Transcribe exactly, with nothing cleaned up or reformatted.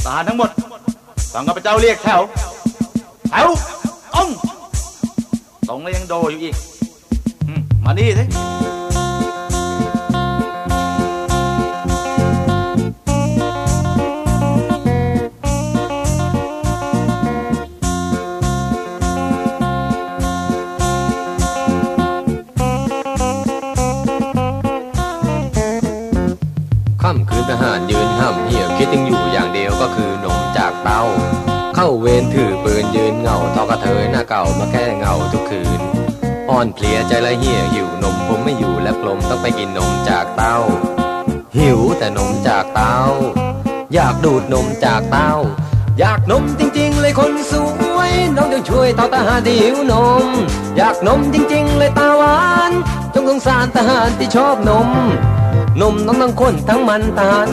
หารทั้งหมดฟังข้าพเจ้าเรียกแถวแถวองตรงแล้วยังโดอยู่อีกมานี่สิค่ำคืนทหารยืนห้ำเหี่ยวคิดยังอยู่อย่างเดียวก็คือนมจากเต้าเข้าเวรถือปืนยืนเหงาทอกระเทยหน้าเก่ามาแค่เงาทุกคืนอ่อนเพลียใจละเหี่ยวหิวนมผมไม่อยู่และกลมต้องไปกินนมจากเต้าหิวแต่นมจากเต้าอยากดูดนมจากเต้าอยากนมจริงๆเลยคนสวยน้องจงช่วยเท่าทหารที่หิวนมอยากนมจริงๆเลยตาหวานจงสงสารทหารที่ชอบนมนมน้องทั้งคนทั้งมันทหาร